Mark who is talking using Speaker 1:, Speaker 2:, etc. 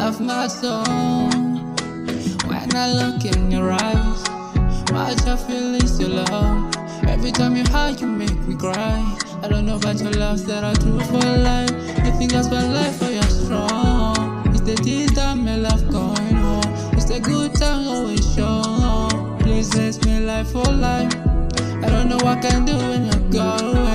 Speaker 1: of my soul. When I look in your eyes, much I feel is your love. Every time you hide, you make me cry. I don't know about your loves that are true for life. Nothing else but life for you're strong. It's the deeds that my love going on. It's the good times always show. Please bless me life for life. I don't know what I can do when you're gone.